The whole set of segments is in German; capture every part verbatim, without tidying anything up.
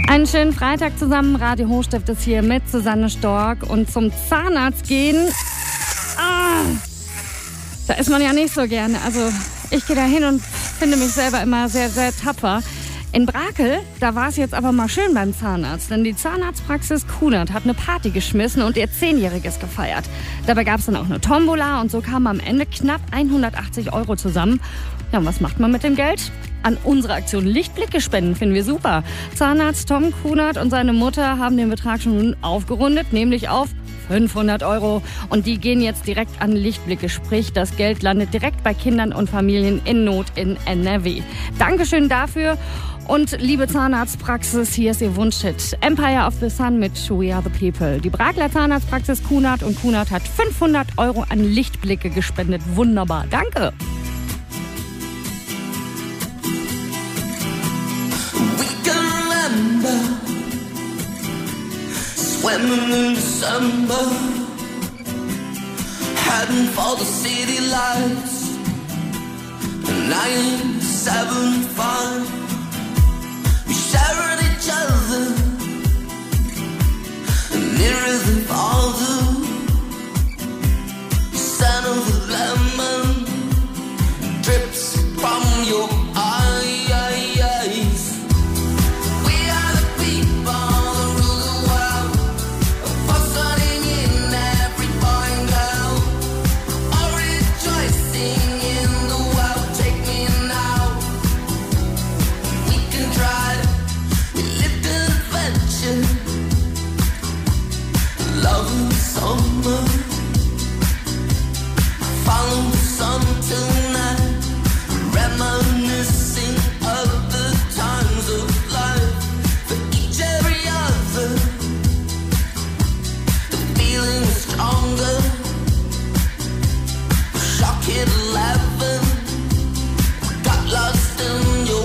Einen schönen Freitag zusammen. Radio Hochstift ist hier mit Susanne Stork. Und zum Zahnarzt gehen, ah, da ist man ja nicht so gerne. Also ich gehe da hin und finde mich selber immer sehr, sehr tapfer. In Brakel, da war es jetzt aber mal schön beim Zahnarzt, denn die Zahnarztpraxis Kunert hat eine Party geschmissen und ihr Zehnjähriges gefeiert. Dabei gab es dann auch eine Tombola und so kamen am Ende knapp hundertachtzig Euro zusammen. Ja, und was macht man mit dem Geld? An unsere Aktion Lichtblicke spenden, finden wir super. Zahnarzt Tom Kunert und seine Mutter haben den Betrag schon aufgerundet, nämlich auf fünfhundert Euro. Und die gehen jetzt direkt an Lichtblicke, sprich das Geld landet direkt bei Kindern und Familien in Not in N R W. Dankeschön dafür. Und liebe Zahnarztpraxis, hier ist Ihr Wunschhit. Empire of the Sun mit We Are the People. Die Brakeler Zahnarztpraxis Kunert und Kunert hat fünfhundert Euro an Lichtblicke gespendet. Wunderbar, danke. We can remember swimming in December, heading for the city lights. nine seven five. We shared each other, nearer than farther. Scent of the lemon drips from your eyes. We are the people that rule the world, fostering in every boy and girl, all rejoicing in the world. Take me now, we can try. Love in summer, follow the sun tonight, reminiscing of the times of life. For each every other, the feeling is stronger. Shock hit eleven, got lost in your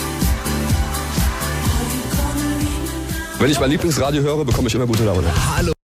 Wenn ich mein Lieblingsradio höre, bekomme ich immer gute Laune. Hallo.